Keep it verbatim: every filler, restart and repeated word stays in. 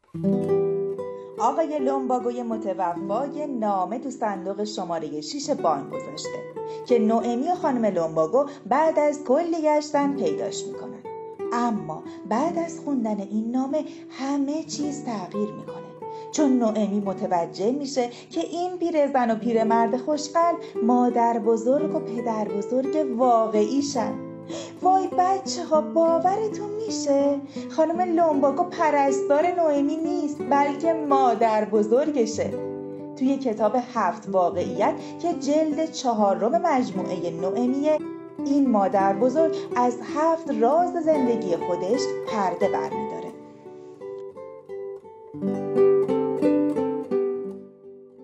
آقای لومباگوی متوفا یه نامه تو صندوق شماره شیش بانک گذاشته که نوئمی و خانم لومباگو بعد از کلی گشتن پیداش میکنن. اما بعد از خوندن این نامه همه چیز تغییر میکنه، چون نوئمی متوجه میشه که این پیرزن و پیرمرد خوشقلب مادر بزرگ و پدر بزرگ واقعیشن. وای بچه ها، باورتون میشه خانم لومباگو پرستار نوئمی نیست، بلکه مادر بزرگشه. توی کتاب هفت واقعیت که جلد چهارم مجموعه نوئمیه، این مادر بزرگ از هفت راز زندگی خودش پرده برمی‌داره.